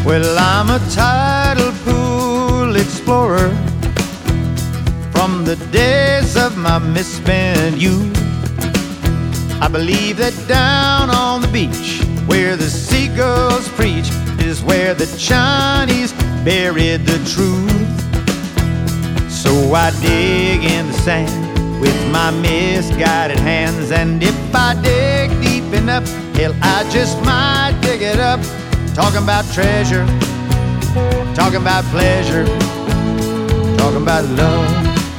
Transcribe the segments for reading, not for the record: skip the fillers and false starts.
Well, I'm a tidal pool explorer from the days of my misspent youth. I believe that down on the beach where the seagulls preach is where the Chinese buried the truth. So I dig in the sand with my misguided hands, and if I dig deep enough, hell, I just might dig it up. Talking about treasure, talking about pleasure, talking about love.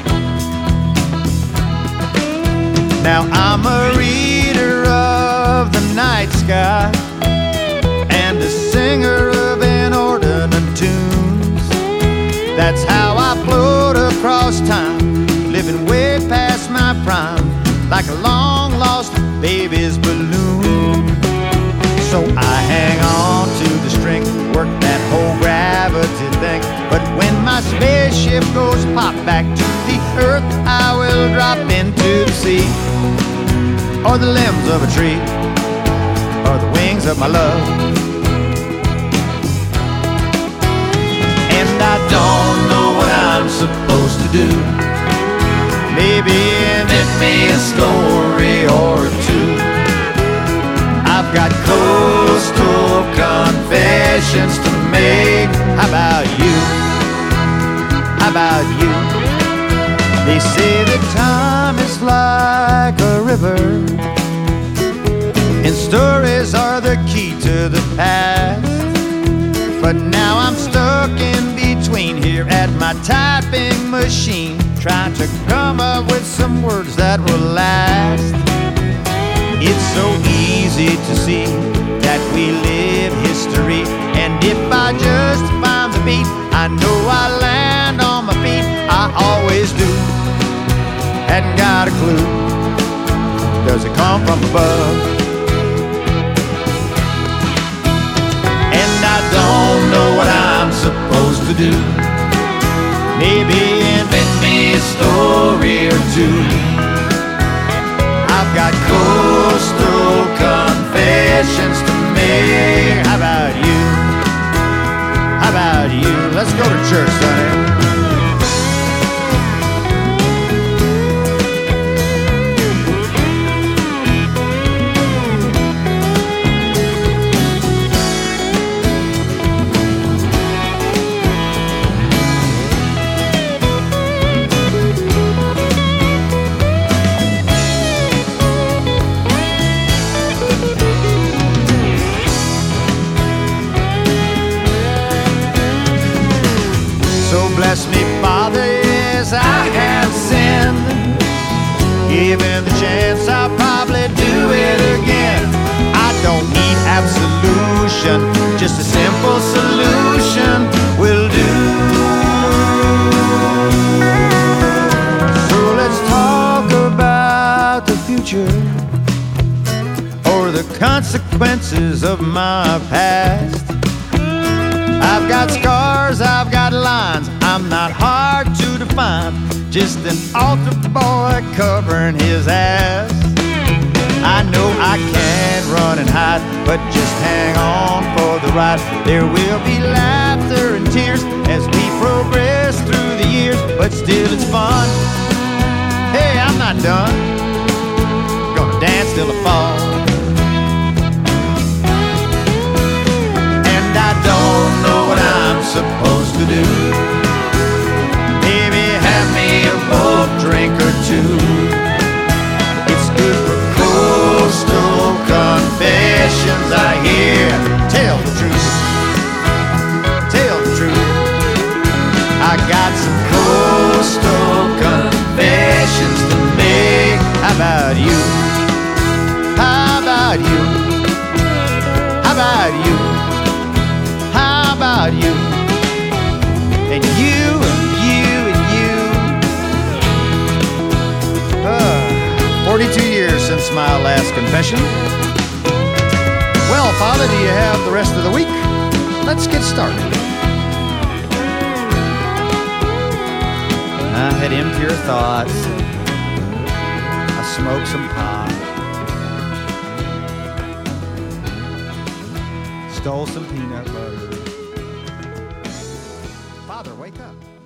Now I'm a reader of the night sky and a singer of inordinate tunes. That's how I float across time, living way past my prime, like a long-lost baby's balloon. So I hang on to the string, work that whole gravity thing. But when my spaceship goes pop back to the earth, I will drop into the sea, or the limbs of a tree, or the wings of my love. And I don't know what I'm supposed to do. Maybe invent me a story or two. I've got coastal confessions to make. How about you? How about you? They say that time is like a river, and stories are the key to the past. But now I'm stuck in between here at my typing machine, trying to come up with some words that will last. It's so easy to see that we live history, and if I just find the beat, I know I land on my feet. I always do. Hadn't got a clue. Does it come from above? And I don't know what I'm supposed to do. Maybe invent me a story or two. I've got coastal confessions to make. How about you? How about you? Let's go to church, Sonny. Bless me, Father, yes, I have sinned. Given the chance, I'll probably do it again. I don't need absolution, just a simple solution will do. So let's talk about the future, or the consequences of my past. I've got scars, I've got lines, I'm not hard to define, just an altar boy covering his ass. I know I can't run and hide, but just hang on for the ride. There will be laughter and tears as we progress through the years, but still it's fun. Hey, I'm not done, gonna dance till the fall. I don't know what I'm supposed to do. Maybe have me a bold drink or two. It's good for coastal confessions, I hear. Tell the truth, tell the truth. I got some coastal confessions to make. How about you? How about you? How about you? How about you? And you and you and you. 42 years since my last confession. Well, Father, do you have the rest of the week? Let's get started. I had emptier thoughts. I smoked some pot. Stole some peanut butter. brother, wake up.